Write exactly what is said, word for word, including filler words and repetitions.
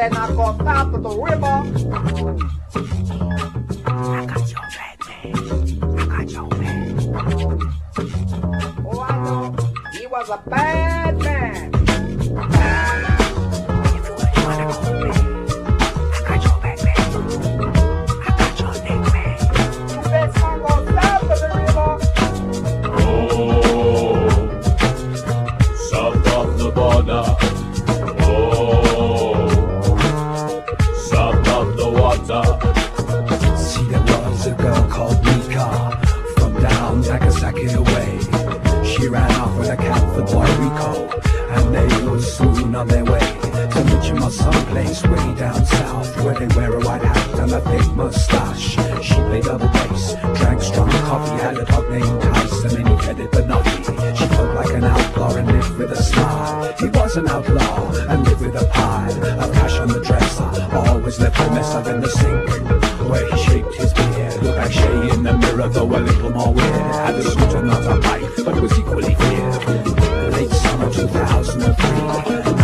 better not go south of the river. I got your back, man. I got your back. Oh, I know. He was a bad man. If you really wanna go, man, I got your back, man. I got your neck, man. You better not go south of the river. Oh, south of the border. Oh, south of the water. See, there was a girl called Mika from down Nagasaki away. She ran off with a cat for Puerto Rico, and they were soon on their way to Michima, someplace way down south, where they wear a white hat and a big mustache. She played double bass, drank strong coffee, had a dog named Tyson, and he headed Banoffee. She felt like an outlaw and lived with a smile. He was an outlaw and lived with a pile of cash on the dresser, always left a mess up in the sink where he shaped his beard. Looked like Shay in the mirror, though a little more weird. Had a suit and not a pipe, but was equally feared. Late summer two thousand three,